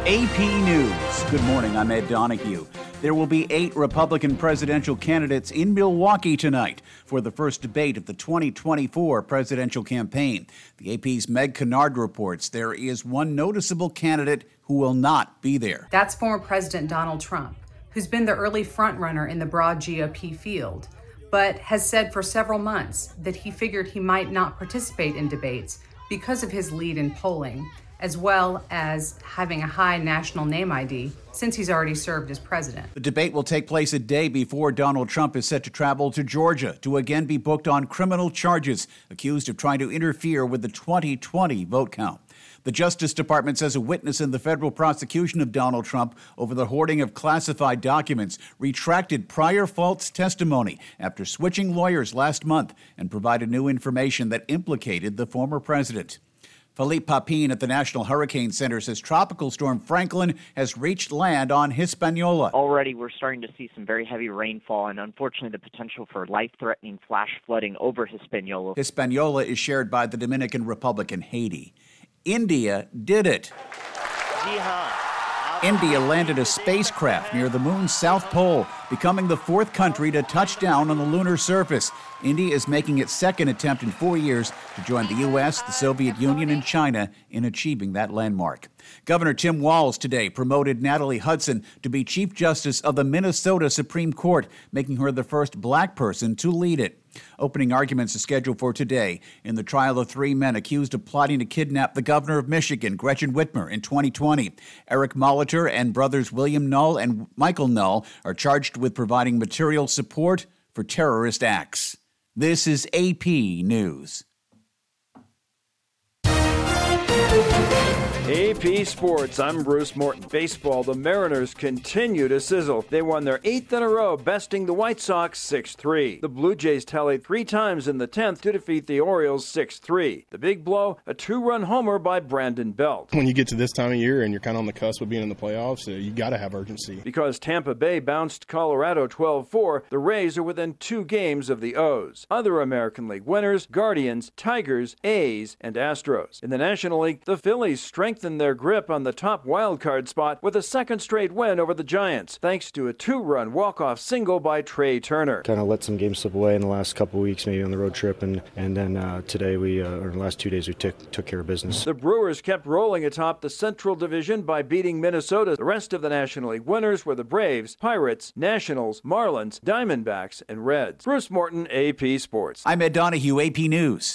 AP News. Good morning, I'm Ed Donahue. There will be 8 Republican presidential candidates in Milwaukee tonight for the first debate of the 2024 presidential campaign. The AP's Meg Kennard reports there is one noticeable candidate who will not be there. That's former President Donald Trump, who's been the early frontrunner in the broad GOP field, but has said for several months that he figured he might not participate in debates because of his lead in polling, as well as having a high national name ID since he's already served as president. The debate will take place a day before Donald Trump is set to travel to Georgia to again be booked on criminal charges, accused of trying to interfere with the 2020 vote count. The Justice Department says a witness in the federal prosecution of Donald Trump over the hoarding of classified documents retracted prior false testimony after switching lawyers last month and provided new information that implicated the former president. Philippe Papin at the National Hurricane Center says Tropical Storm Franklin has reached land on Hispaniola. Already we're starting to see some very heavy rainfall and unfortunately the potential for life-threatening flash flooding over Hispaniola. Hispaniola is shared by the Dominican Republic and Haiti. India did it. India landed a spacecraft near the moon's south pole, becoming the 4th country to touch down on the lunar surface. India is making its second attempt in 4 years to join the U.S., the Soviet Union, and China in achieving that landmark. Governor Tim Walz today promoted Natalie Hudson to be Chief Justice of the Minnesota Supreme Court, making her the first black person to lead it. Opening arguments are scheduled for today in the trial of 3 men accused of plotting to kidnap the governor of Michigan, Gretchen Whitmer, in 2020. Eric Molitor and brothers William Null and Michael Null are charged with providing material support for terrorist acts. This is AP News. AP Sports, I'm Bruce Morton. Baseball, the Mariners continue to sizzle. They won their 8th in a row, besting the White Sox 6-3. The Blue Jays tallied 3 times in the 10th to defeat the Orioles 6-3. The big blow, a 2-run homer by Brandon Belt. When you get to this time of year and you're kind of on the cusp of being in the playoffs, you got to have urgency. Because Tampa Bay bounced Colorado 12-4, the Rays are within 2 games of the O's. Other American League winners, Guardians, Tigers, A's, and Astros. In the National League, the Phillies strengthened their grip on the top wildcard spot with a second straight win over the Giants, thanks to a 2-run walk-off single by Trey Turner. Kind of let some games slip away in the last couple of weeks, maybe on the road trip, and then today or the last 2 days we took care of business. The Brewers kept rolling atop the Central Division by beating Minnesota. The rest of the National League winners were the Braves, Pirates, Nationals, Marlins, Diamondbacks, and Reds. Bruce Morton, AP Sports. I'm Ed Donahue, AP News.